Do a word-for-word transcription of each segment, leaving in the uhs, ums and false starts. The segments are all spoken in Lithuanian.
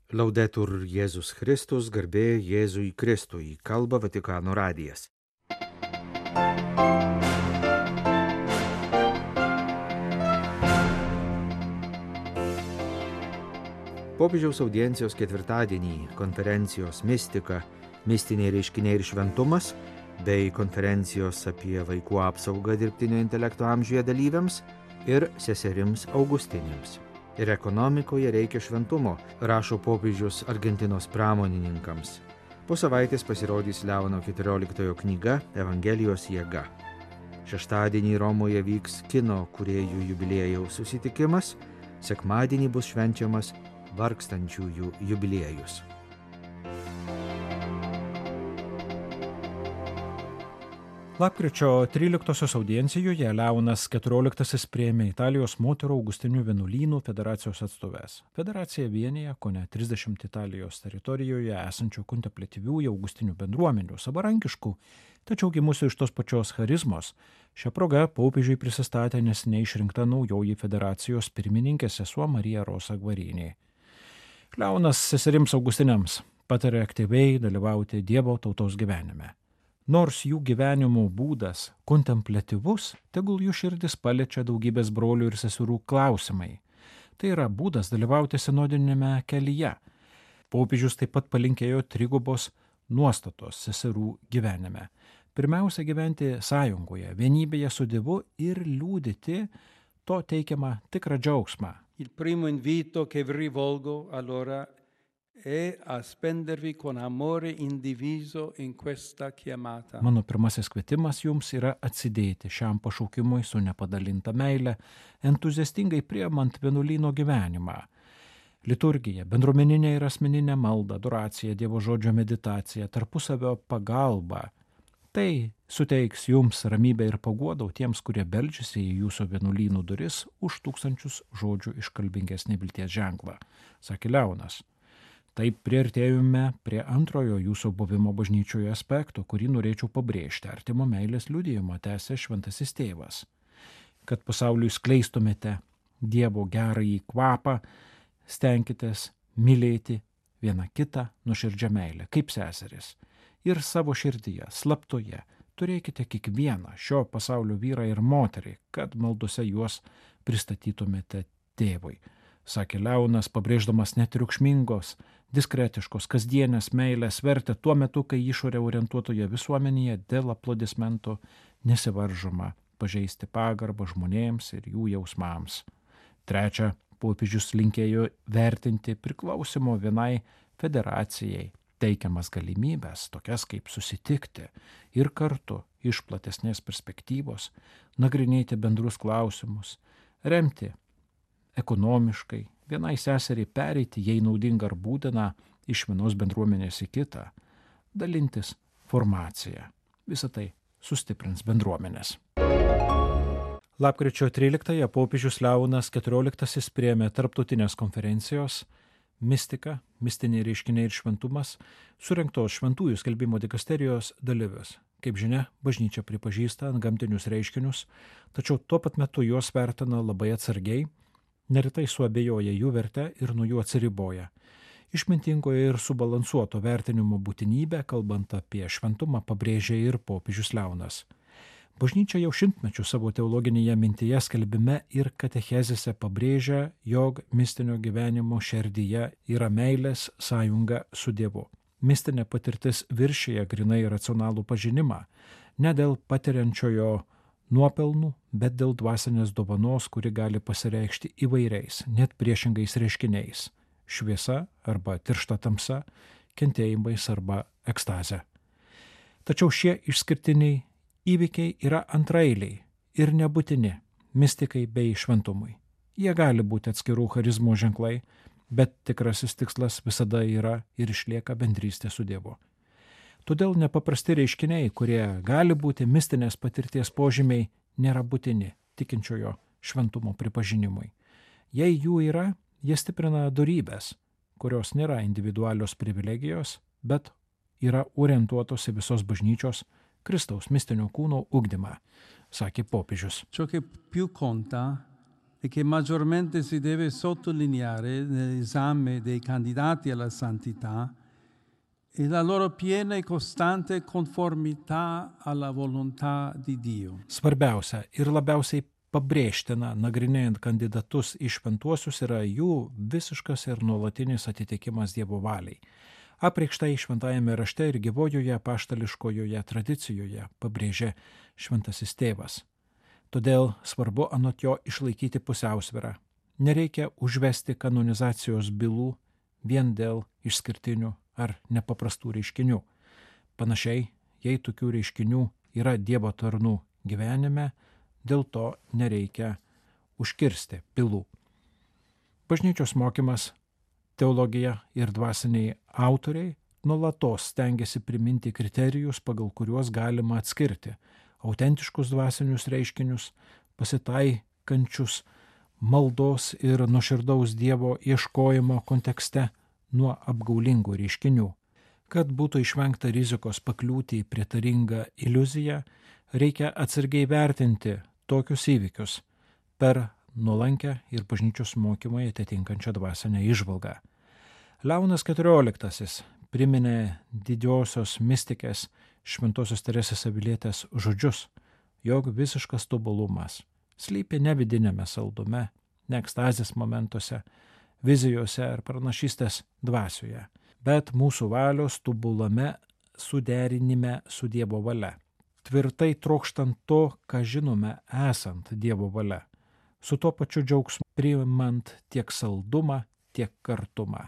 Laudetur Jėzus Kristus, garbė Jėzui Kristui, kalba Vatikano radijas. Popiežiaus audiencijos ketvirtadienį konferencijos mistika, mistiniai reiškiniai ir šventumas bei konferencijos apie vaikų apsaugą dirbtinio intelekto amžiuje dalyviams ir seserims Augustinėms. Ir ekonomikoje reikia šventumo, rašo popiežius Argentinos pramonininkams. Po savaitės pasirodys Leono keturioliktojo knyga Evangelijos jėga. Šeštadienį Romoje vyks kino kūrėjų jubiliejaus susitikimas, sekmadienį bus švenčiamas vargstančiųjų jubiliejus. Lapkričio tryliktosios audiencijoje Leonas keturioliktasis priėmė Italijos moterų Augustinių vienuolynų federacijos atstoves. Federacija vienija kone trisdešimt Italijos teritorijoje esančių kontempliatyviųjų Augustinių bendruomenių, savarankiškų, tačiau gimusių iš tos pačios charizmos. Šią progą popiežiui prisistatė neseniai išrinkta naujoji federacijos pirmininkė sesuo Marija Rosa Gvarinė. Leonas seserims Augustiniams patarė aktyviai dalyvauti Dievo tautos gyvenime. Nors jų gyvenimo būdas kontempliatyvus, tegul jų širdis paliečia daugybės brolių ir seserų klausimai. Tai yra būdas dalyvauti sinodinėme kelyje. Popiežius taip pat palinkėjo trigubos nuostatos seserų gyvenime. Pirmiausia, gyventi sąjungoje, vienybėje su Dievu ir liūdyti to teikiamą tikrą džiaugsmą. Il primo invito che vi rivolgo allora è a spendervi con amore indiviso in questa chiamata. Mano pirmasis kvietimas jums yra atsidėti šiam pašaukimui su nepadalinta meile, entuziastingai priimant vienuolyno gyvenimą. Liturgija, bendruomeninė ir asmeninė malda, adoracija, Dievo žodžio meditacija, tarpusavio pagalba. Tai suteiks jums ramybę ir paguodą tiems, kurie beldžiasi į jūsų vienuolynų duris už tūkstančius žodžių iškalbingesnį vilties ženklą, sakė Leonas. Taip priartėjome prie antrojo jūsų buvimo bažnyčioje aspekto, kurį norėčiau pabrėžti, artimo meilės liudijimo, tęsė šventasis tėvas. Kad pasauliui skleistumėte Dievo gerąjį kvapą, stenkitės mylėti vieną kitą nuoširdžią meilę, kaip seseris. Ir savo širdyje, slaptoje, turėkite kiekvieną šio pasaulio vyrą ir moterį, kad maldose juos pristatytumėte tėvui, sakė Leonas, pabrėždamas netriukšmingos, diskretiškos, kasdienės meilės vertę tuo metu, kai išorė orientuotoje visuomenėje dėl aplodismentų nesivaržoma pažeisti pagarbą žmonėms ir jų jausmams. Trečia, popiežius linkėjo vertinti priklausimo vienai federacijai teikiamas galimybės, tokias kaip susitikti ir kartu iš platesnės perspektyvos nagrinėti bendrus klausimus, remti ekonomiškai, vienai seseriai pereiti, jei naudinga ar būtina, iš vienos bendruomenės į kitą, dalintis formaciją. Visą tai sustiprins bendruomenės. Lapkričio tryliktąją popiežius Leonas keturioliktasis priėmė tarptautinės konferencijos mistika, mistiniai reiškiniai ir šventumas, surengtos šventųjų skelbimo dikasterijos dalyvius. Kaip žinia, bažnyčia pripažįsta antgamtinius reiškinius, tačiau tuo pat metu juos vertina labai atsargiai, neretai suabejoja jų verte ir nuo jų atsiriboja. Išmintingoje ir subalansuoto vertinimo būtinybę, kalbant apie šventumą, pabrėžia ir popiežius Leonas. Bažnyčia jau šimtmečių savo teologinėje mintyje, skelbime ir katechezėse pabrėžia, jog mistinio gyvenimo šerdyje yra meilės sąjunga su Dievu. Mistinė patirtis viršyje grynai racionalų pažinimą, ne dėl patiriančiojo nuopelnų, bet dėl dvasinės dovanos, kuri gali pasireikšti įvairiais, net priešingais reiškiniais – šviesa arba tiršta tamsa, kentėjimais arba ekstaze. Tačiau šie išskirtiniai įvykiai yra antraeiliai ir nebūtini mistikai bei šventumui. Jie gali būti atskirų charizmų ženklai, bet tikrasis tikslas visada yra ir išlieka bendrystė su Dievu. Todėl nepaprasti reiškiniai, kurie gali būti mistinės patirties požymiai, nėra būtini tikinčiojo šventumo pripažinimui. Jei jų yra, jie stiprina dorybės, kurios nėra individualios privilegijos, bet yra orientuotos į visos bažnyčios Kristaus mistinio kūno ugdymą, sakė popiežius. Ciò che più conta e che maggiormente si deve sottolineare nell'esame dei candidati alla santità e la loro piena e costante conformità alla volontà di Dio. Svarbiausia ir labiausiai pabrėžtina, nagrinėjant kandidatus į šventuosius, yra jų visiškas ir nuolatinis atitikimas Dievo valiai. Apreikštai šventajame rašte ir gyvojoje apaštališkojoje tradicijoje pabrėžė šventasis tėvas. Todėl svarbu anot jo išlaikyti pusiausvyrą. Nereikia užvesti kanonizacijos bylų vien dėl išskirtinių ar nepaprastų reiškinių. Panašiai, jei tokių reiškinių yra Dievo tarnų gyvenime, dėl to nereikia užkirsti bylų. Bažnyčios mokymas, teologija ir dvasiniai autoriai nuolatos stengiasi priminti kriterijus, pagal kuriuos galima atskirti autentiškus dvasinius reiškinius, pasitaikančius maldos ir nuoširdaus Dievo ieškojimo kontekste nuo apgaulingų reiškinių. Kad būtų išvengta rizikos pakliūti į prietaringą iliuziją, reikia atsargiai vertinti tokius įvykius per nuolankę ir bažnyčios mokymai atitinkančią dvasinę įžvalgą. Leonas keturioliktasis priminė didžiosios mistikės Šventosios Teresės Avilietės žodžius, jog visiškas tobulumas slypi ne vidinėme saldume, ne ekstazės momentuose, vizijose ar pranašystės dvasioje, bet mūsų valios tobulame suderinime su Dievo valia, tvirtai trokštant to, ką žinome esant Dievo valia, su tuo pačiu džiaugsmu priimant tiek saldumą, tiek kartumą.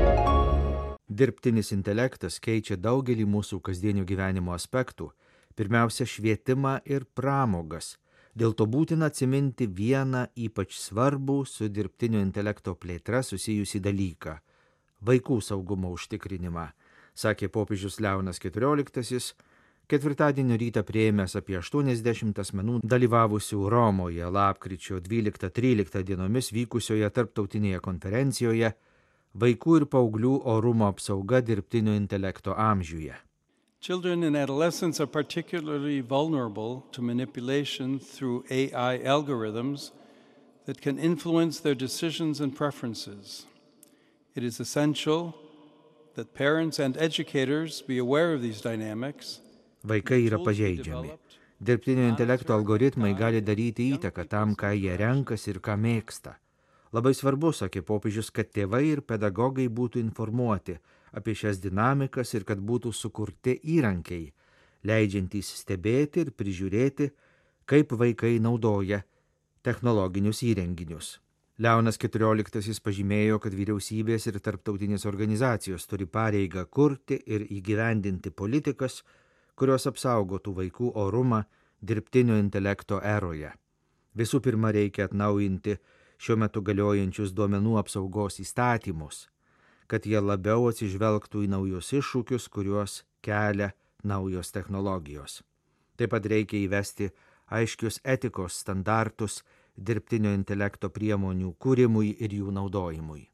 Dirbtinis intelektas keičia daugelį mūsų kasdienio gyvenimo aspektų, pirmiausia švietimą ir pramogas. Dėl to būtina atsiminti vieną ypač svarbų su dirbtinio intelekto plėtra susijusį dalyką – vaikų saugumo užtikrinimą, sakė popiežius Leonas keturioliktasis, ketvirtadienio rytą priėmęs apie aštuoniasdešimt asmenų dalyvavusių Romoje lapkričio dvyliktą tryliktą dienomis vykusioje tarptautinėje konferencijoje Vaikų ir paauglių orumo apsauga dirbtinio intelekto amžiuje. Children and adolescents are particularly vulnerable to manipulation through A I algorithms that can influence their decisions and preferences. It is essential that parents and educators be aware of these dynamics. Vaikai yra pažeidžiami. Dirbtinio intelekto algoritmai gali daryti įtaką tam, ką jie renkasi ir ką mėgsta. Labai svarbu, sakė popiežius, kad tėvai ir pedagogai būtų informuoti apie šias dinamikas ir kad būtų sukurti įrankiai, leidžiantys stebėti ir prižiūrėti, kaip vaikai naudoja technologinius įrenginius. Leonas keturioliktasis pažymėjo, kad vyriausybės ir tarptautinės organizacijos turi pareigą kurti ir įgyvendinti politikas, kurios apsaugotų vaikų orumą dirbtinio intelekto eroje. Visų pirma, reikia atnaujinti šiuo metu galiojančius duomenų apsaugos įstatymus, kad jie labiau atsižvelgtų į naujus iššūkius, kuriuos kelia naujos technologijos. Taip pat reikia įvesti aiškius etikos standartus dirbtinio intelekto priemonių kūrimui ir jų naudojimui.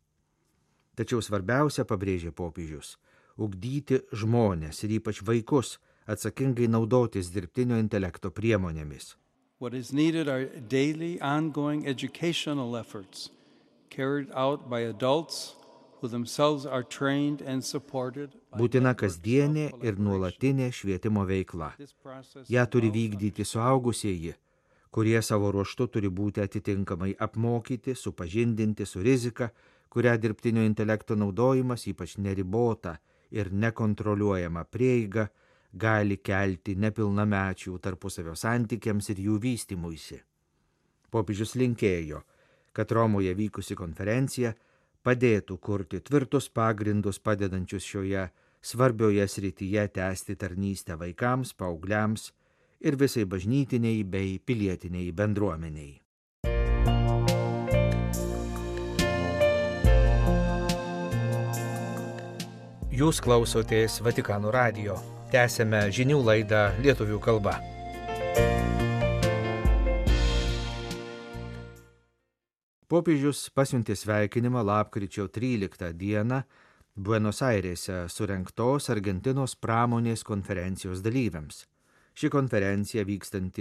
Tačiau svarbiausia, pabrėžė popiežius, ugdyti žmones ir ypač vaikus atsakingai naudotis dirbtinio intelekto priemonėmis. What is needed are daily ongoing educational efforts carried out by adults who themselves are trained and supported. Būtina kasdienė ir nuolatinė švietimo veikla. Ja turi vykdyti suaugusieji, kurie savo ruožtu turi būti atitinkamai apmokyti, supažindinti su rizika, kurią dirbtinio intelekto naudojimas, ypač neribota ir nekontroliuojama prieiga, gali kelti nepilnamečių tarpusavio santykiams ir jų vystymuisi. Popiežius linkėjo, kad Romoje vykusi konferencija padėtų kurti tvirtus pagrindus padedančius šioje svarbioje srityje tęsti tarnystę vaikams, paaugliams ir visai bažnytiniai bei pilietiniai bendruomeniai. Jūs klausotės Vatikano radijo. Tęsėme žinių laidą lietuvių kalba. Popiežius pasiuntė sveikinimą lapkričio tryliktą dieną Buenos Airėse surengtos Argentinos pramonės konferencijos dalyviams. Ši konferencija vykstanti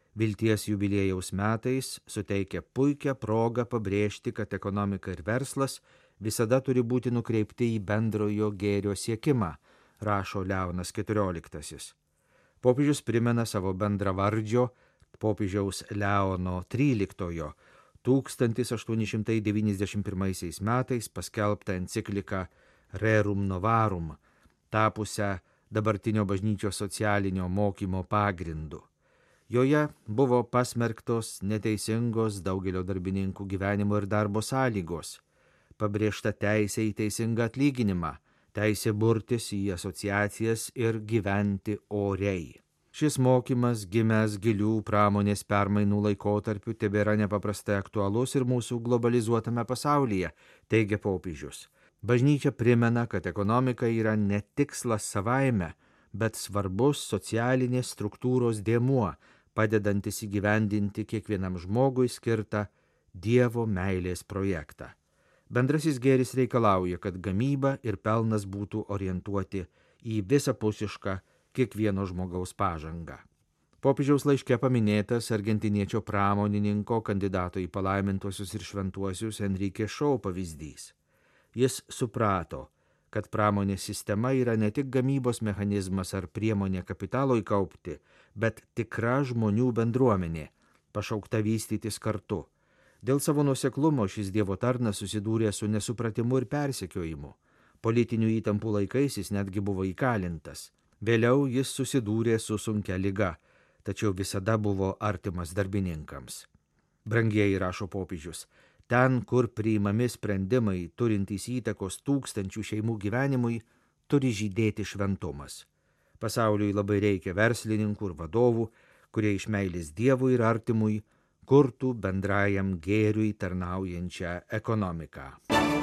Vilties jubiliejaus metais suteikia puikią progą pabrėžti, kad ekonomika ir verslas visada turi būti nukreipti į bendrojo gėrio siekimą, rašo Leonas keturioliktasis. Popiežius primena savo bendravardžio, popiežiaus Leono tryliktojo, tūkstantis aštuoni šimtai devyniasdešimt pirmaisiais metais paskelbtą encikliką Rerum Novarum, tapusią dabartinio bažnyčios socialinio mokymo pagrindu. Joje buvo pasmerktos neteisingos daugelio darbininkų gyvenimo ir darbo sąlygos, pabrėžta teisė į teisingą atlyginimą, teisė burtis į asociacijas ir gyventi oriai. Šis mokymas, gimęs gilių pramonės permainų laikotarpiu, tebėra nepaprastai aktualus ir mūsų globalizuotame pasaulyje, teigia popiežius. Bažnyčia primena, kad ekonomika yra ne tikslas savaime, bet svarbus socialinės struktūros dėmuo, padedantis įgyvendinti kiekvienam žmogui skirtą Dievo meilės projektą. Bendrasis gėris reikalauja, kad gamyba ir pelnas būtų orientuoti į visapusišką kiekvieno žmogaus pažangą. Popiežiaus laiške paminėtas argentiniečio pramonininko, kandidato į palaimintuosius ir šventuosius Enrique Shaw pavyzdys. Jis suprato, kad pramonės sistema yra ne tik gamybos mechanizmas ar priemonė kapitalo įkaupti, bet tikra žmonių bendruomenė, pašaukta vystytis kartu. Dėl savo nuoseklumo šis Dievo tarnas susidūrė su nesupratimu ir persekiojimu. Politinių įtampų laikais jis netgi buvo įkalintas. Vėliau jis susidūrė su sunkia liga, tačiau visada buvo artimas darbininkams. Brangieji, rašo popiežius, ten, kur priimami sprendimai turintys įtakos tūkstančių šeimų gyvenimui, turi žydėti šventumas. Pasauliui labai reikia verslininkų ir vadovų, kurie iš meilės Dievui ir artimui kurtų bendrajam gėriui tarnaujančią ekonomiką.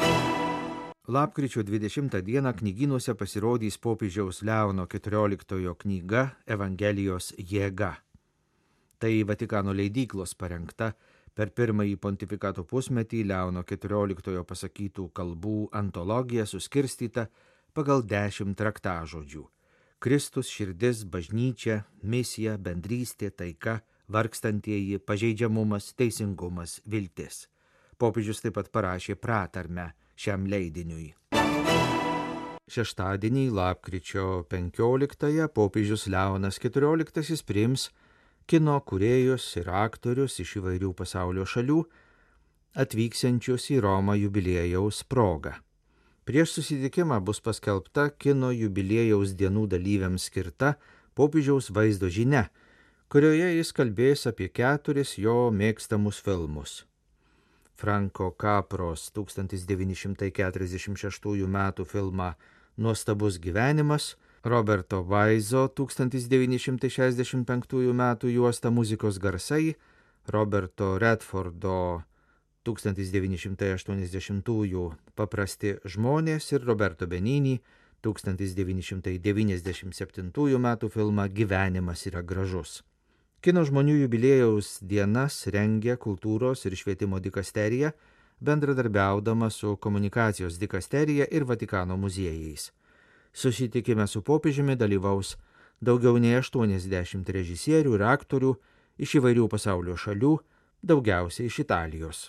Lapkričio dvidešimtą dieną knygynuose pasirodys popiežiaus Leono keturioliktojo knyga Evangelijos jėga. Tai Vatikano leidyklos parengta per pirmąjį pontifikato pusmetį Leono keturioliktojo pasakytų kalbų antologija suskirstyta pagal dešimt raktažodžių. Kristus, širdis, bažnyčia, misija, bendrystė, taika, vargstantieji, pažeidžiamumas, teisingumas, viltis. Popiežius taip pat parašė pratarmę šiam leidiniui. Šeštadienį, lapkričio penkioliktąją, popiežius Leonas keturioliktasis priims kino kūrėjus ir aktorius iš įvairių pasaulio šalių, atvyksiančius į Romą jubiliejaus progą. Prieš susitikimą bus paskelbta kino jubiliejaus dienų dalyviams skirta popiežiaus vaizdo žinia, kurioje jis kalbės apie keturis jo mėgstamus filmus. Franko Capros tūkstantis devyni šimtai keturiasdešimt šeštųjų metų filmą Nuostabus gyvenimas, Roberto Vaizo tūkstantis devyni šimtai šešiasdešimt penktųjų metų juostą Muzikos garsai, Roberto Redfordo tūkstantis devyni šimtai aštuoniasdešimtųjų Paprasti žmonės ir Roberto Benini tūkstantis devyni šimtai devyniasdešimt septintųjų metų filmą Gyvenimas yra gražus. Kino žmonių jubiliejaus dienas rengia kultūros ir švietimo dikasterija, bendradarbiaudama su komunikacijos dikasterija ir Vatikano muziejais. Susitikime su popiežiumi dalyvaus daugiau nei aštuoniasdešimt režisierių ir aktorių iš įvairių pasaulio šalių, daugiausiai iš Italijos.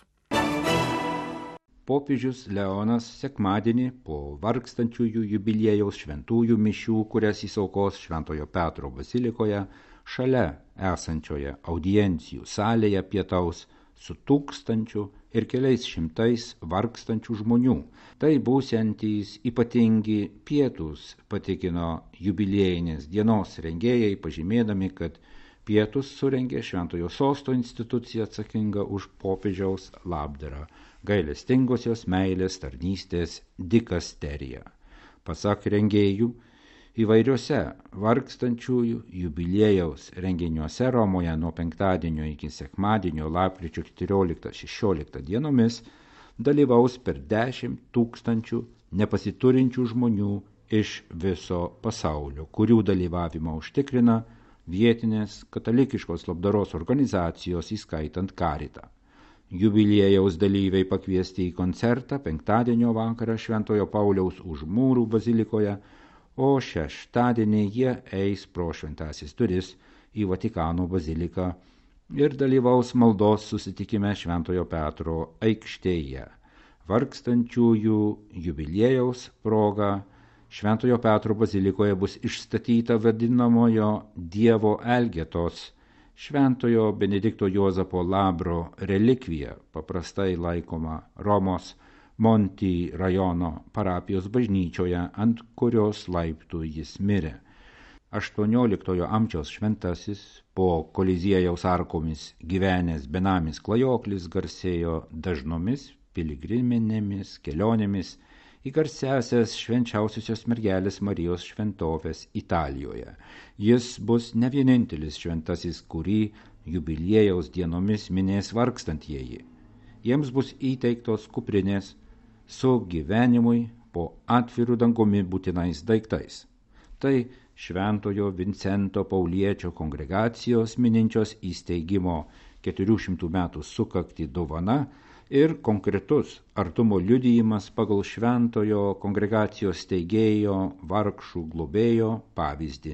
Popiežius Leonas sekmadienį po vargstančiųjų jubiliejaus šventųjų mišių, kurias jis aukos Šventojo Petro bazilikoje, šalia esančioje audiencijų salėje pietaus su tūkstančiu ir keliais šimtais vargstančių žmonių. Tai būsiantys ypatingi pietūs, patikino jubiliejinės dienos rengėjai, pažymėdami, kad pietus surengė Šventojo Sosto institucija atsakinga už popiežiaus labdarą, gailestingosios meilės tarnystės dikasterija. Pasak rengėjų, įvairiuose vargstančiųjų jubiliejaus renginiuose Romoje nuo penktadienio iki sekmadienio lapkričio keturioliktą šešioliktą dienomis dalyvaus per dešimt tūkstančių nepasiturinčių žmonių iš viso pasaulio, kurių dalyvavimą užtikrina vietinės katalikiškos labdaros organizacijos, įskaitant Karitą. Jubiliejaus dalyviai pakviesti į koncertą penktadienio vakarą Šventojo Pauliaus už mūrų bazilikoje, o šeštadienį jie eis pro šventasis duris į Vatikano baziliką ir dalyvaus maldos susitikime Šventojo Petro aikštėje. Vargstančiųjų jubiliejaus proga Šventojo Petro bazilikoje bus išstatyta vadinamojo Dievo Elgetos Šventojo Benedikto Juozapo Labro relikvija, paprastai laikoma Romos Monti rajono parapijos bažnyčioje, ant kurios laiptų jis mirė. aštuonioliktojo amžiaus šventasis, po Koliziejaus arkomis gyvenęs benamis klajoklis, garsėjo dažnomis piligriminėmis kelionėmis į garsiąsias švenčiausiosios mergelės Marijos šventovės Italijoje. Jis bus ne vienintelis šventasis, kurį jubiliejaus dienomis minės vargstantieji. Jiems bus įteiktos kuprinės su gyvenimui po atviru dangumi būtinais daiktais. Tai Šventojo Vincento Pauliečio kongregacijos mininčios įsteigimo keturių šimtų metų sukaktį dovana ir konkretus artumo liudijimas pagal Šventojo kongregacijos steigėjo vargšų globėjo pavyzdį.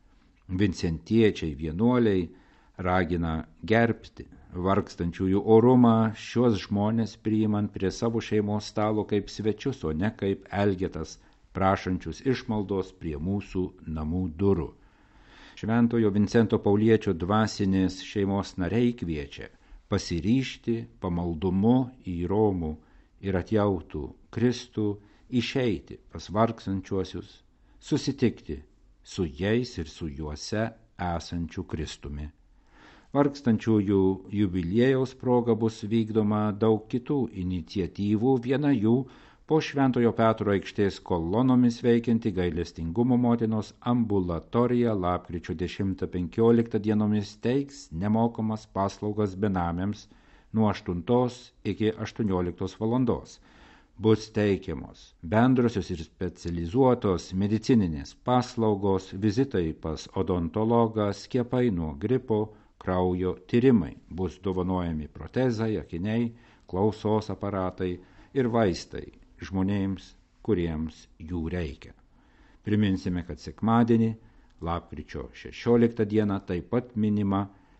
Vincentiečiai vienuoliai ragina gerbti vargstančiųjų orumą, šiuos žmonės priimant prie savo šeimos stalo kaip svečius, o ne kaip elgetas, prašančius išmaldos prie mūsų namų durų. Šventojo Vincento Pauliečio dvasinės šeimos nariai kviečia pasiryžti pamaldumu į Romų ir atjautų Kristų, išeiti pas vargstančiuosius, susitikti su jais ir su juose esančiu Kristumi. Vargstančiųjų jubiliejaus proga bus vykdoma daug kitų iniciatyvų, viena jų po Šventojo Petro aikštės kolonomis veikianti gailestingumo motinos ambulatorija lapkričio dešimtą penkioliktą dienomis teiks nemokamas paslaugas benamiams nuo aštuntos iki aštuonioliktos valandos. Bus teikiamos bendrosios ir specializuotos medicininės paslaugos, vizitai pas odontologą, skiepai nuo gripo, kraujo tyrimai. Bus dovanojami protezai, akiniai, klausos aparatai ir vaistai žmonėms, kuriems jų reikia. Priminsime, kad sekmadienį, lapkričio šešioliktą dieną, taip pat minima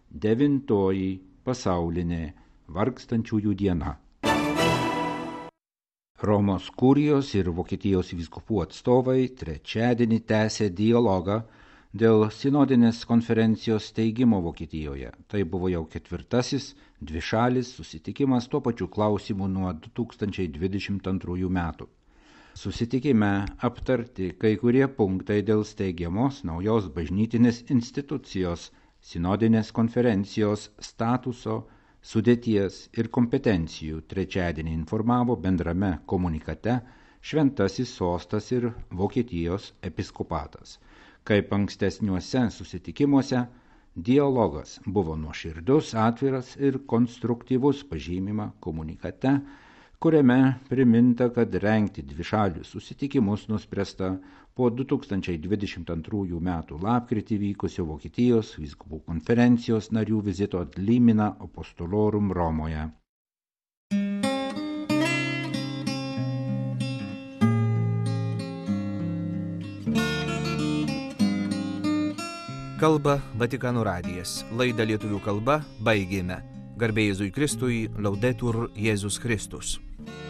devintoji pasaulinė vargstančiųjų diena. Romos kurijos ir Vokietijos vyskupų atstovai trečiadienį tęsė dialogą dėl sinodinės konferencijos steigimo Vokietijoje. Tai buvo jau ketvirtasis dvišalis susitikimas tuo pačiu klausimu nuo du tūkstančiai dvidešimt antrųjų metų. Susitikime aptarti kai kurie punktai dėl steigiamos naujos bažnytinės institucijos, sinodinės konferencijos statuso, sudėties ir kompetencijų trečiadienį informavo bendrame komunikate Šventasis sostas ir Vokietijos episkopatas. Kaip ankstesniuose susitikimuose, dialogas buvo nuoširdus, atviras ir konstruktyvus, pažymima komunikate, kuriame priminta, kad rengti dvišalius susitikimus nuspręsta po du tūkstančiai dvidešimt antrųjų metų lapkritį vykusio Vokietijos vyskupų konferencijos narių vizito ad Limina Apostolorum Romoje. Kalba Vatikano radijas. Laidą lietuvių kalba baigėme. Garbė Jėzui Kristui, Laudetur Jėzus Kristus.